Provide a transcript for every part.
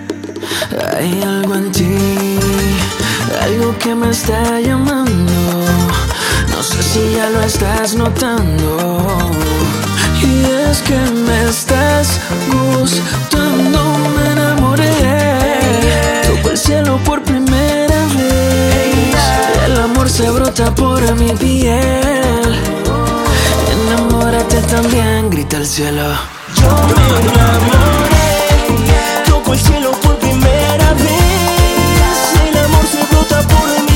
Hay algo en ti, algo que me está llamando. No sé si ya lo estás notando. Y es que me estás gustando, me enamoré. Toco el cielo por primera vez. El amor se brota por mi piel. Enamórate también, grita el cielo. Yo me enamoré, toco el cielo por primera vez. El amor se brota por mi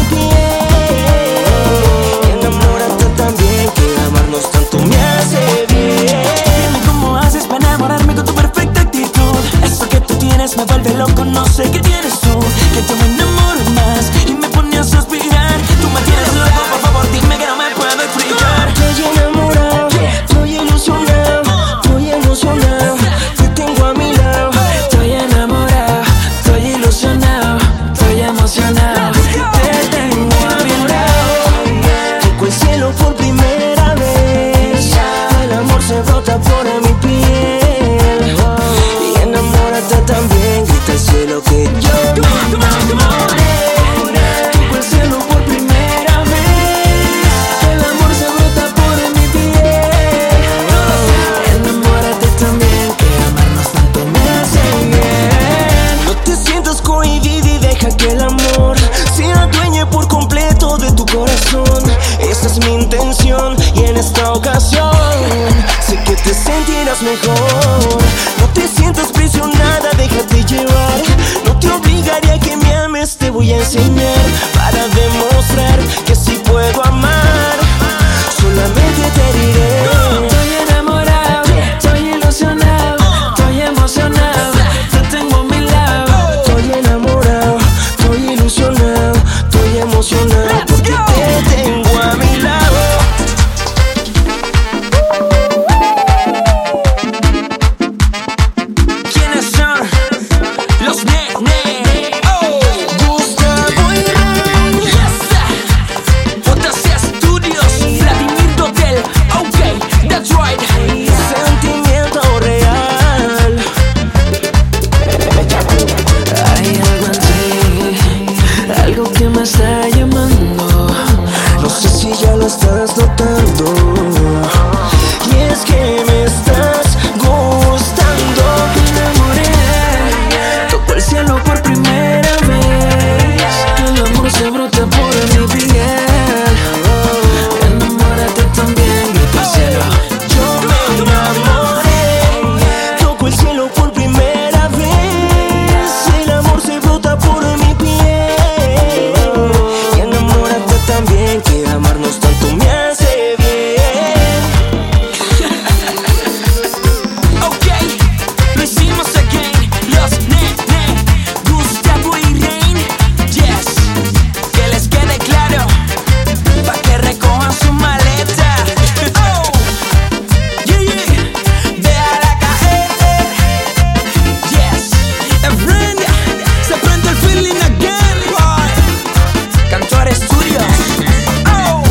piel. Enamórate también, que amarnos tanto me hace bien. Dime cómo haces para enamorarme con tu perfecta actitud. Eso que tú tienes me vuelve loco, no sé qué tienes tú. Que tú me enamoras más y me pones a suspirar. Tú me tienes loco, por favor dime que no me puedo explicar. Estoy enamorado, estoy ilusionado, estoy emocionado. Te tengo a mi lado. Estoy enamorado, estoy ilusionado, estoy emocionado. Te tengo a mi lado. Toco el cielo por primera vez. El amor se brota por mi piel. Y enamórate también, grita el cielo que yo me enamoré. Toco el cielo por primera vez. El amor se brota por mi piel. Enamórate también, que amarnos tanto me hace bien. No te sientas cohibido y deja que el amor se adueñe por completo de tu corazón. Esa es mi intención y en esta ocasión sé que te sentirás mejor. No te sientas presionada, déjate llevar. No te obligaré a que me ames, te voy a enseñar para demostrar que sí puedo amar. Solamente te diré. Estoy enamorado, estoy ilusionado, estoy emocionado. Te tengo a mi lado. Estoy enamorado, estoy ilusionado, estoy emocionado porque te tengo a mi lado. ¿Quiénes son? Los Nene. Oh, Gustavo y Ray. yes. JC Studios, Vladimir Dotel. Okay, that's right. Sentimiento real. Hay algo en ti, algo que me está llamando. No sé si ya lo estás notando. Y es que me estás gustando. Me enamoré, toco el cielo por primera vez. El amor se brota por mi piel. Enamórate también, grita el cielo. Yo me enamoré, toco el cielo por primera vez. El amor se brota por mi piel. Y enamórate también, que amarnos tanto me hace bien. Okay, lo hicimos again. Los Nene, Gustavo y Rain. Yes, que les quede claro, pa' que recojan su maleta. Oh, yeah, yeah, déjala caer. Yes, Efren, se prende el feeling again, boy. Cantor Studios. Oh.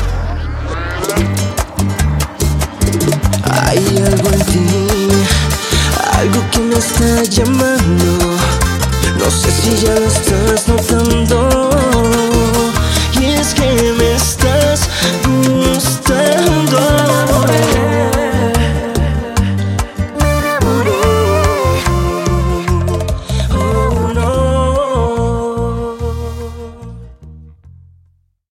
Hay algo en ti, algo que me está llamando. No sé si ya lo estás notando.